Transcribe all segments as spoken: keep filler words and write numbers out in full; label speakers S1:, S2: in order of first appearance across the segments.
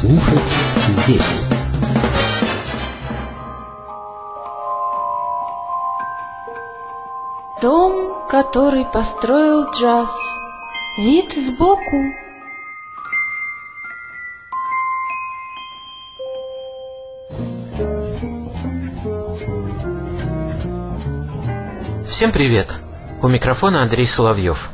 S1: слушать здесь.
S2: Дом, который построил джаз. Вид сбоку.
S3: Всем привет! У микрофона Андрей Соловьев.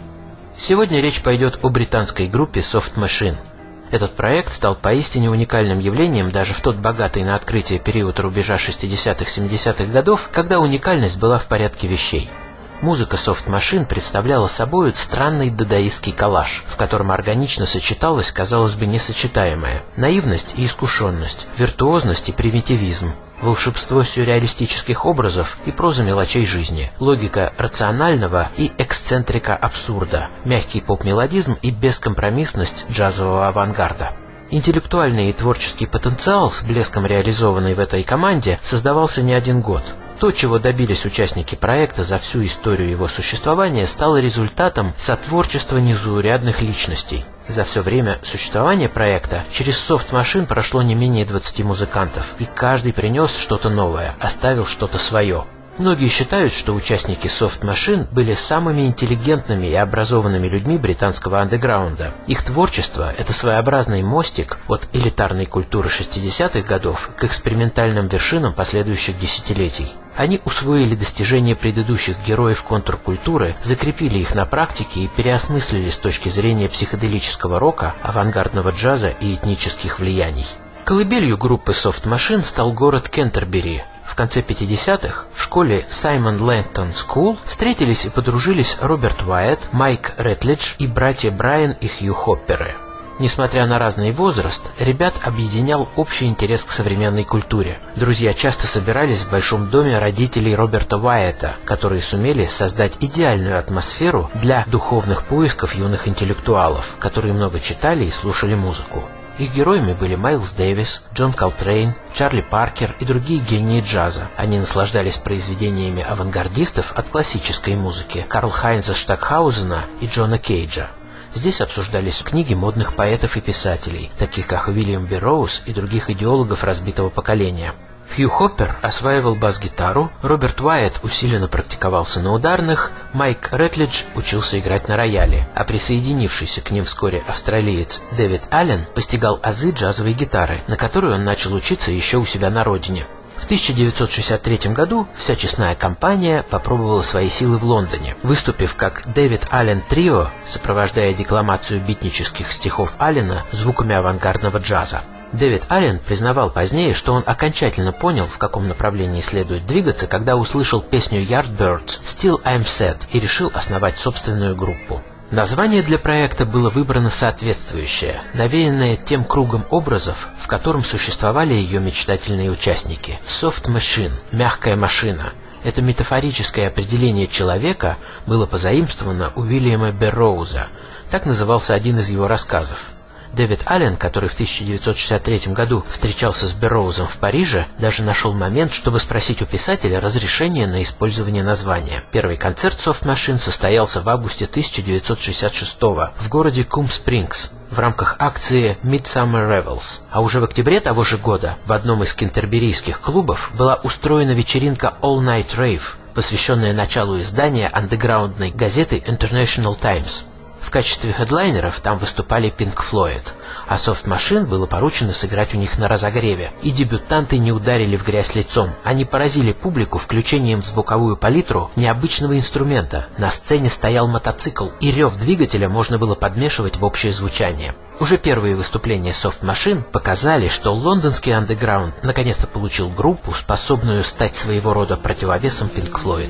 S3: Сегодня речь пойдет о британской группе Soft Machine. Этот проект стал поистине уникальным явлением даже в тот богатый на открытие период рубежа шестидесятых-семидесятых годов, когда уникальность была в порядке вещей. Музыка Soft Machine представляла собой странный дадаистский коллаж, в котором органично сочеталось, казалось бы, несочетаемое: наивность и искушенность, виртуозность и примитивизм, волшебство сюрреалистических образов и проза мелочей жизни, логика рационального и эксцентрика абсурда, мягкий поп-мелодизм и бескомпромиссность джазового авангарда. Интеллектуальный и творческий потенциал, с блеском реализованный в этой команде, создавался не один год. То, чего добились участники проекта за всю историю его существования, стало результатом сотворчества незаурядных личностей. За все время существования проекта через Soft Machine прошло не менее двадцати музыкантов, и каждый принес что-то новое, оставил что-то свое. Многие считают, что участники Soft Machine были самыми интеллигентными и образованными людьми британского андеграунда. Их творчество – это своеобразный мостик от элитарной культуры шестидесятых годов к экспериментальным вершинам последующих десятилетий. Они усвоили достижения предыдущих героев контркультуры, закрепили их на практике и переосмыслили с точки зрения психоделического рока, авангардного джаза и этнических влияний. Колыбелью группы Soft Machine стал город Кентербери. В конце пятидесятых в школе Саймон Лэнтон Скул встретились и подружились Роберт Уайетт, Майк Ретлидж и братья Брайан и Хью Хопперы. Несмотря на разный возраст, ребят объединял общий интерес к современной культуре. Друзья часто собирались в большом доме родителей Роберта Уайетта, которые сумели создать идеальную атмосферу для духовных поисков юных интеллектуалов, которые много читали и слушали музыку. Их героями были Майлз Дэвис, Джон Колтрейн, Чарли Паркер и другие гении джаза. Они наслаждались произведениями авангардистов от классической музыки Карл Хайнза Штокхаузена и Джона Кейджа. Здесь обсуждались книги модных поэтов и писателей, таких как Уильям Берроуз и других идеологов разбитого поколения. Хью Хоппер осваивал бас-гитару, Роберт Уайетт усиленно практиковался на ударных, Майк Ретлидж учился играть на рояле, а присоединившийся к ним вскоре австралиец Дэвид Аллен постигал азы джазовой гитары, на которую он начал учиться еще у себя на родине. В тысяча девятьсот шестьдесят третьем году вся честная компания попробовала свои силы в Лондоне, выступив как Дэвид Аллен Трио, сопровождая декламацию битнических стихов Аллена звуками авангардного джаза. Дэвид Аллен признавал позднее, что он окончательно понял, в каком направлении следует двигаться, когда услышал песню Yardbirds «Still I'm Sad» и решил основать собственную группу. Название для проекта было выбрано соответствующее, навеянное тем кругом образов, в котором существовали ее мечтательные участники. Soft Machine – мягкая машина. Это метафорическое определение человека было позаимствовано у Уильяма Берроуза. Так назывался один из его рассказов. Дэвид Аллен, который в тысяча девятьсот шестьдесят третьем году встречался с Берроузом в Париже, даже нашел момент, чтобы спросить у писателя разрешение на использование названия. Первый концерт Soft Machine состоялся в августе тысяча девятьсот шестьдесят шестого в городе Кум-Спрингс в рамках акции Midsummer Revels. А уже в октябре того же года в одном из кентерберийских клубов была устроена вечеринка All Night Rave, посвященная началу издания андеграундной газеты International Times. В качестве хедлайнеров там выступали Pink Floyd, а Soft Machine было поручено сыграть у них на разогреве. И дебютанты не ударили в грязь лицом. Они поразили публику включением в звуковую палитру необычного инструмента. На сцене стоял мотоцикл, и рев двигателя можно было подмешивать в общее звучание. Уже первые выступления Soft Machine показали, что лондонский андеграунд наконец-то получил группу, способную стать своего рода противовесом Pink Floyd.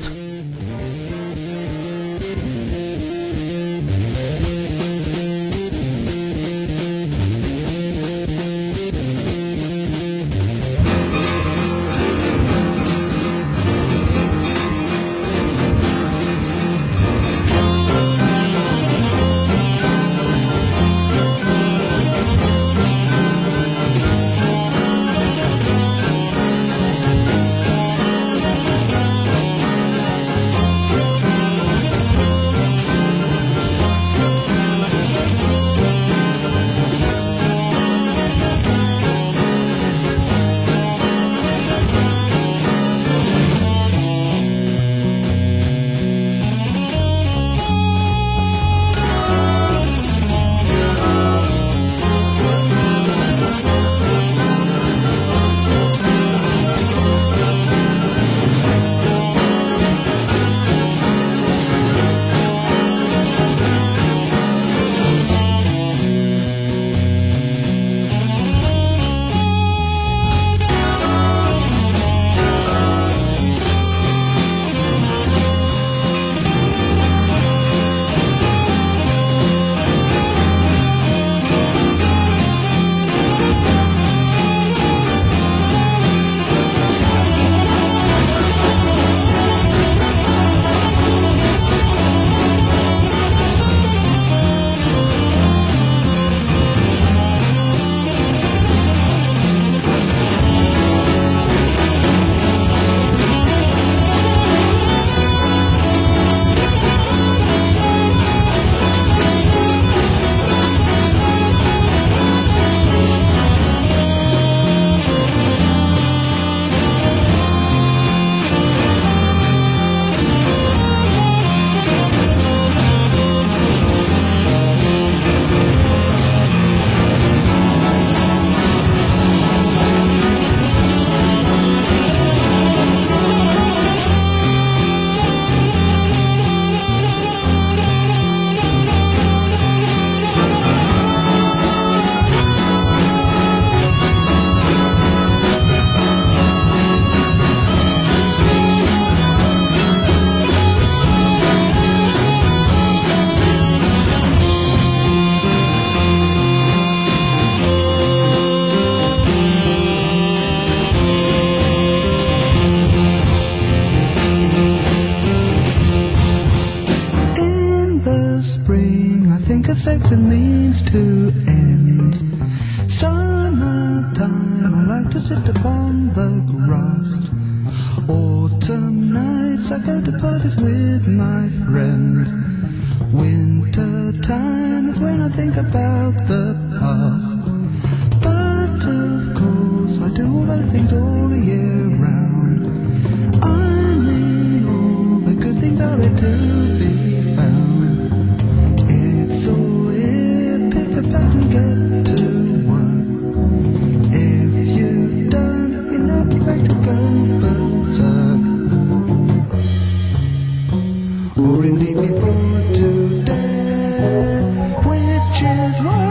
S1: the sex and means to end. Summertime, I like to sit upon the grass. Autumn nights, I go to parties with my friends. Winter time is when I think about the past. But of course, I do all those things all the year round. I mean, all the good things are there to be found. It's all here, pick a back and get to work. If you don't, you're not back to go berserk. Or indeed be bored to death, which is why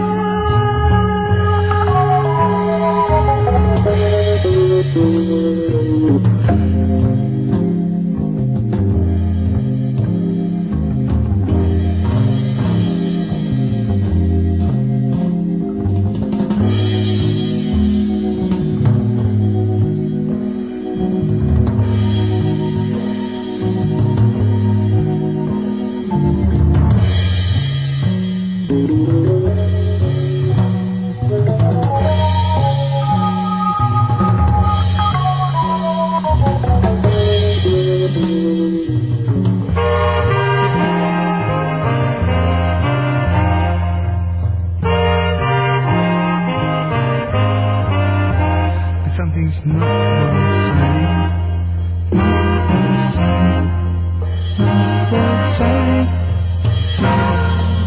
S1: something's not worth saying, not worth saying, not worth saying, saying.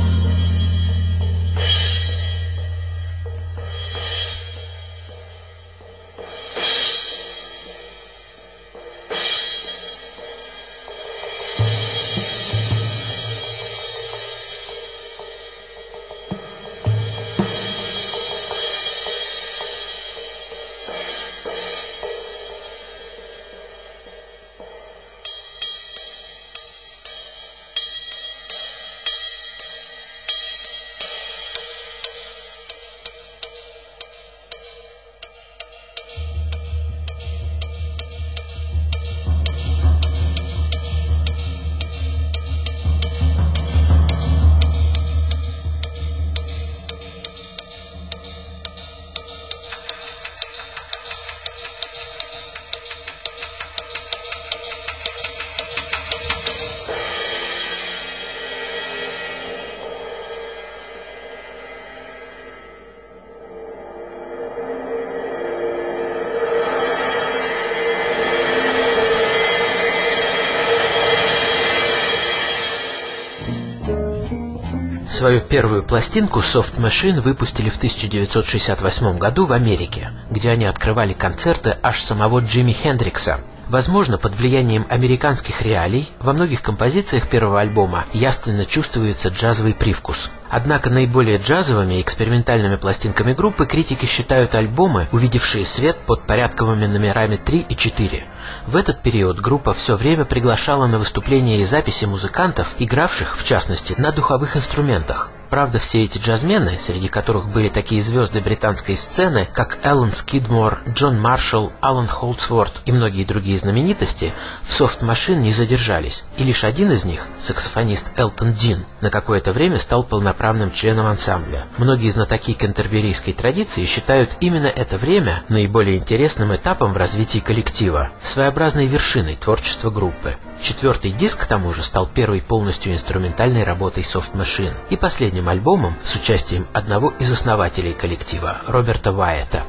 S3: Свою первую пластинку Soft Machine выпустили в тысяча девятьсот шестьдесят восьмом году в Америке, где они открывали концерты аж самого Джимми Хендрикса. Возможно, под влиянием американских реалий во многих композициях первого альбома явственно чувствуется джазовый привкус. Однако наиболее джазовыми и экспериментальными пластинками группы критики считают альбомы, увидевшие свет под порядковыми номерами три и четыре. В этот период группа все время приглашала на выступления и записи музыкантов, игравших, в частности, на духовых инструментах. Правда, все эти джазмены, среди которых были такие звезды британской сцены, как Эллен Скидмор, Джон Маршалл, Алан Холдсворт и многие другие знаменитости, в Soft Machine не задержались, и лишь один из них, саксофонист Элтон Дин, на какое-то время стал полноправным членом ансамбля. Многие знатоки кентерберийской традиции считают именно это время наиболее интересным этапом в развитии коллектива, своеобразной вершиной творчества группы. Четвертый диск, к тому же, стал первой полностью инструментальной работой Soft Machine и последним альбомом с участием одного из основателей коллектива, Роберта Уайета.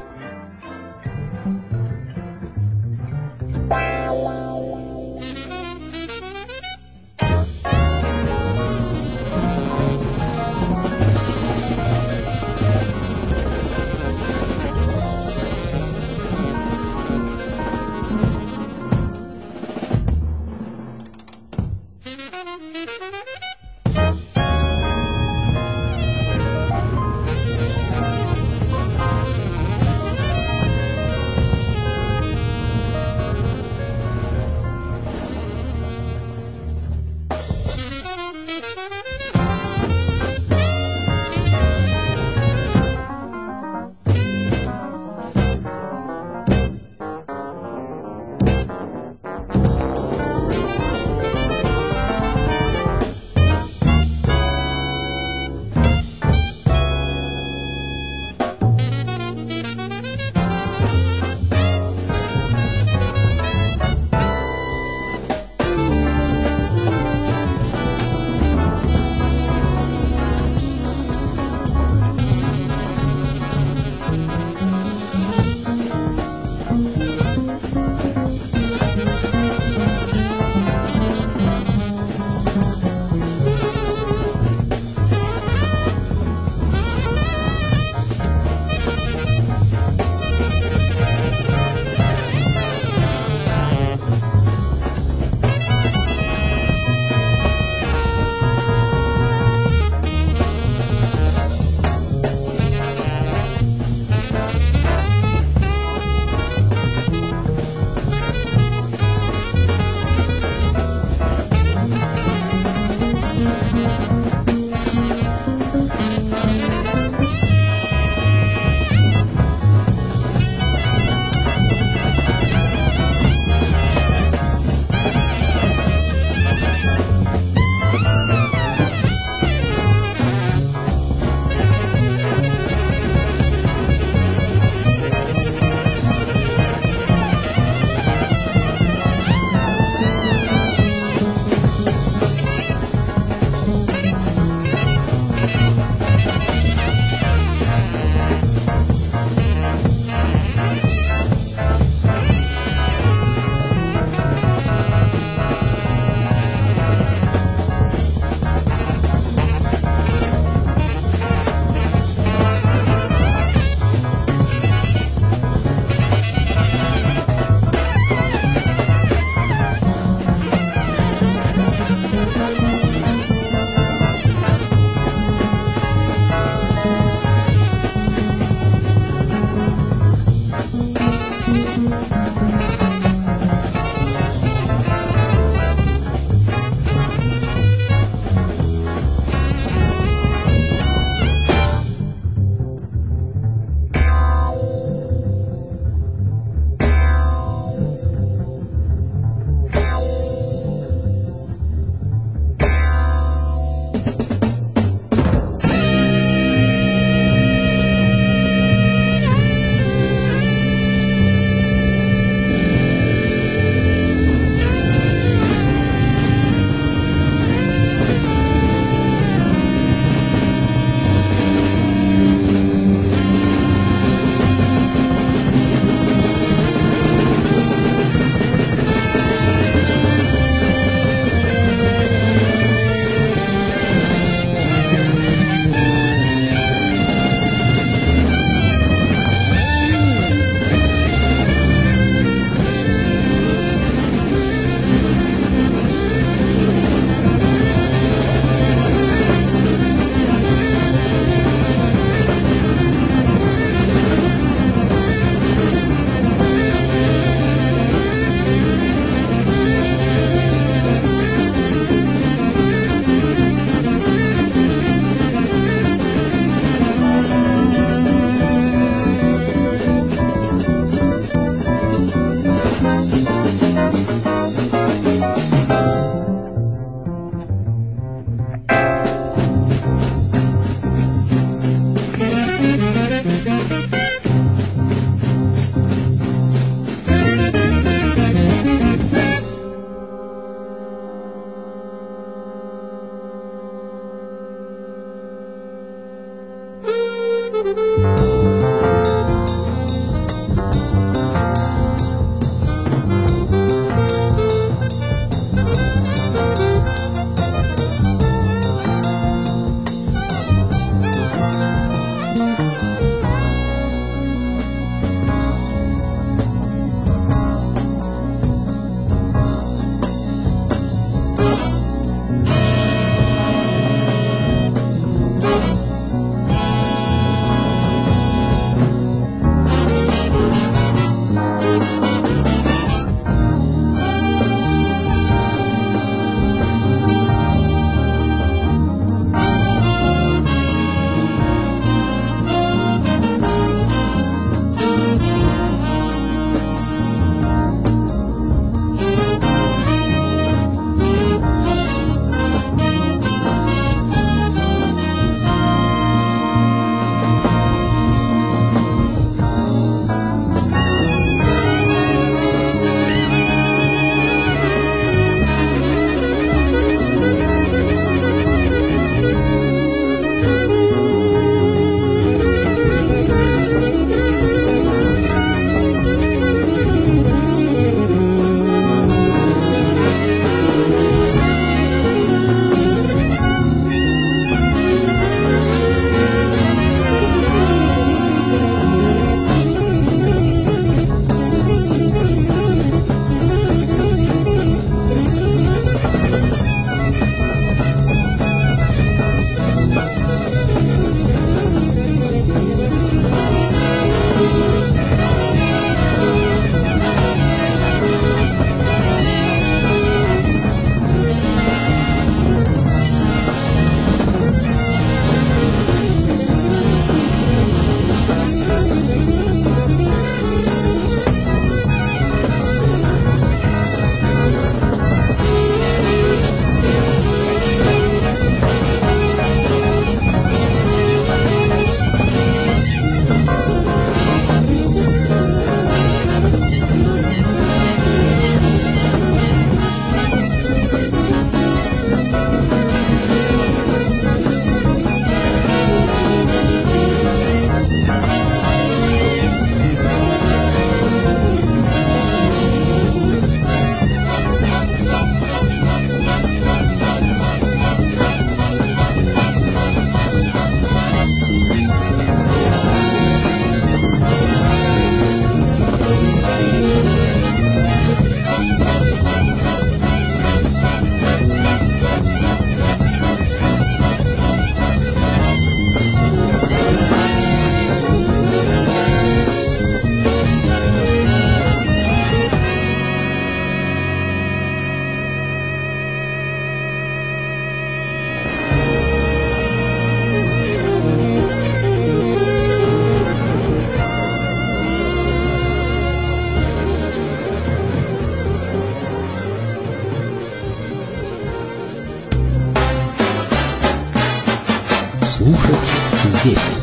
S3: здесь.